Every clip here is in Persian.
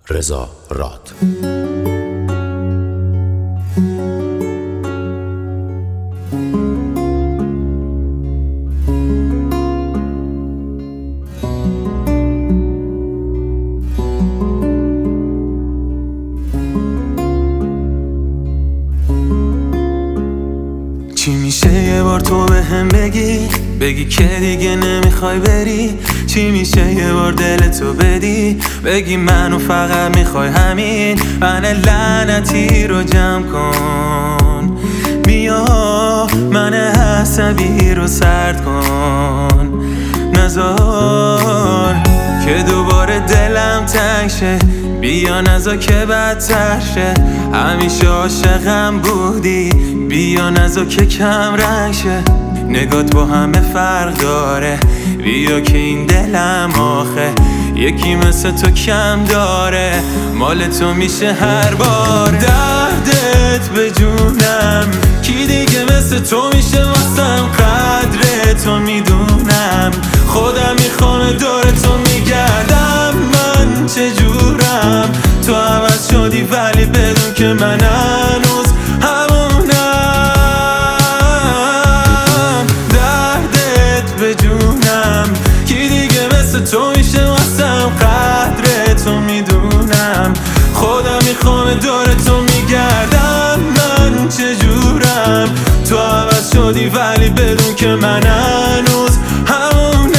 رضا راد. چی میشه یه بار تو به هم بگی که دیگه نمیخوای بری؟ چی میشه یه بار دلتو بدی بگی منو فقط میخوای همین؟ من لعنتی رو جمع کن، بیا من عصبی رو سرد کن، نذار که دوباره دلم تنگ شه، بیا نذار که بدتر شه، همیشه عاشقم بودی، بیا نذار که کم رنگ شه، نگات با همه فرق داره، بیا که این دلم آخه یکی مثل تو کم داره، مال تو میشه هر بار. دردت به جونم، کی دیگه مثل تو میشه واسم؟ قدر تو میدونم، خودم میخوام دور تو میگردم، من چجورم؟ تو عوض شدی ولی بدون که من هنوز همونم. دردت به جونم، کی دیگه مثل تو میشه واسم؟ قدر تو میدونم، خودم میخوام دور تو میگردم، من چجورم؟ تو عوض شدی ولی بدون که من هنوز همونم.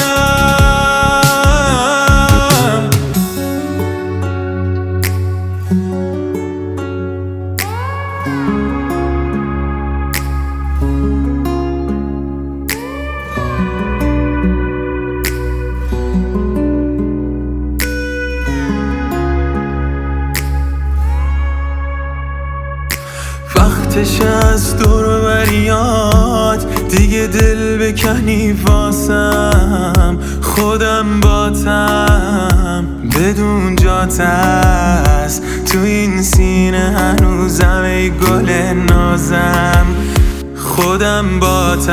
وقتش از دور و بریات دیگه دل بکنی واسم، خودم باتم بدون جات است، تو این سینه هنوزم ای گل نازم، خودم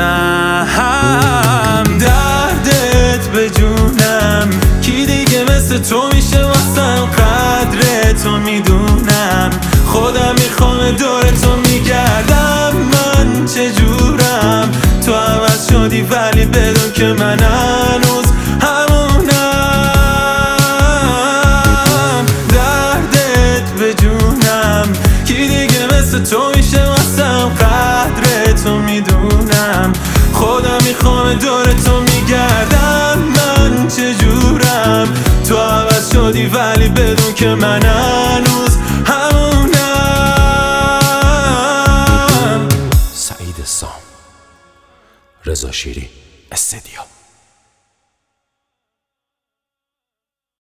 باتم. دردت به جونم، کی دیگه مثل تو میشه واسم؟ قدر تو میدونم، خودم میخوام دور تو میگردم، من چجورم؟ تو عوض شدی ولی بدون که من هنوز همونم. دردت به جونم، کی دیگه مثل تو میشه واسم؟ قدر تو میدونم، خودم میخوام دور تو میگردم، من چجورم؟ تو عوض شدی ولی بدون که من هنوز همونم. سعید سام، رضا شیری استدیو.